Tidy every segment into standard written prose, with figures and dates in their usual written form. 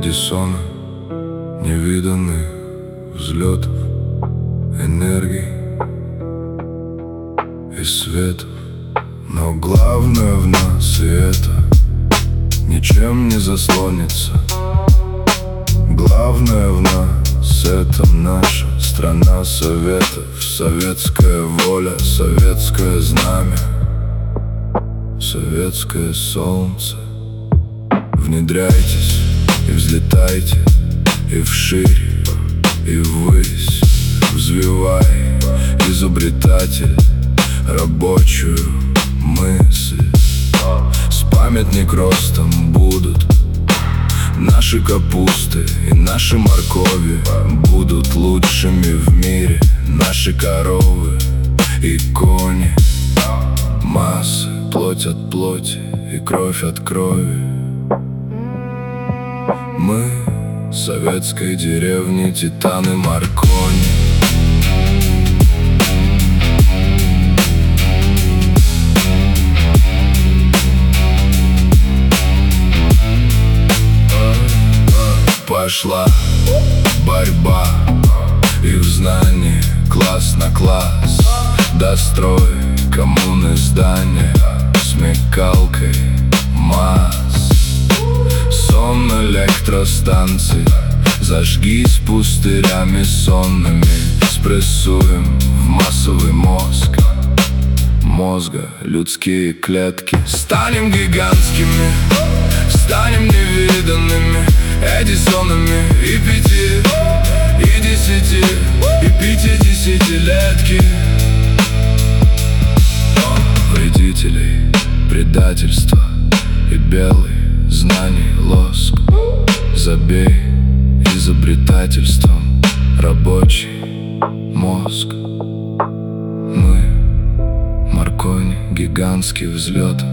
Эдисона, невиданных взлетов, энергий и светов. Но главное в нас, и это ничем не заслонится. Главное в нас — это наша страна советов. Советская воля, советское знамя, советское солнце. Внедряйтесь и взлетайте, и вширь, и ввысь. Взвивай, изобретатель, рабочую мысль. С памятник ростом будут наши капусты и наши моркови. Будут лучшими в мире наши коровы и кони. Массы, плоть от плоти и кровь от крови. Мы советской деревни, титаны Маркони. Пошла борьба, и в знании класс на класс. Дострой коммуны здания смекалкой масс. Сон электростанций, зажгись пустырями сонными. Спрессуем в массовый мозг мозга людские клетки. Станем гигантскими, станем невиданными Эдисонами и 5, и 10, и 50-летки. Вредителей, предательства и белый знаний лоск. Забей изобретательством рабочий мозг. Мы Маркони гигантских взлетов,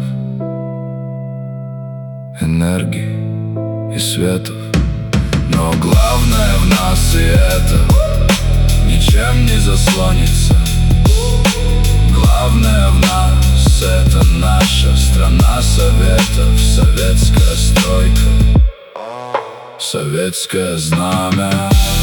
энергий и светов. Но главное в нас, и это ничем не заслонится. Главное в нас — это наша страна советов. Советская стройка, советское знамя.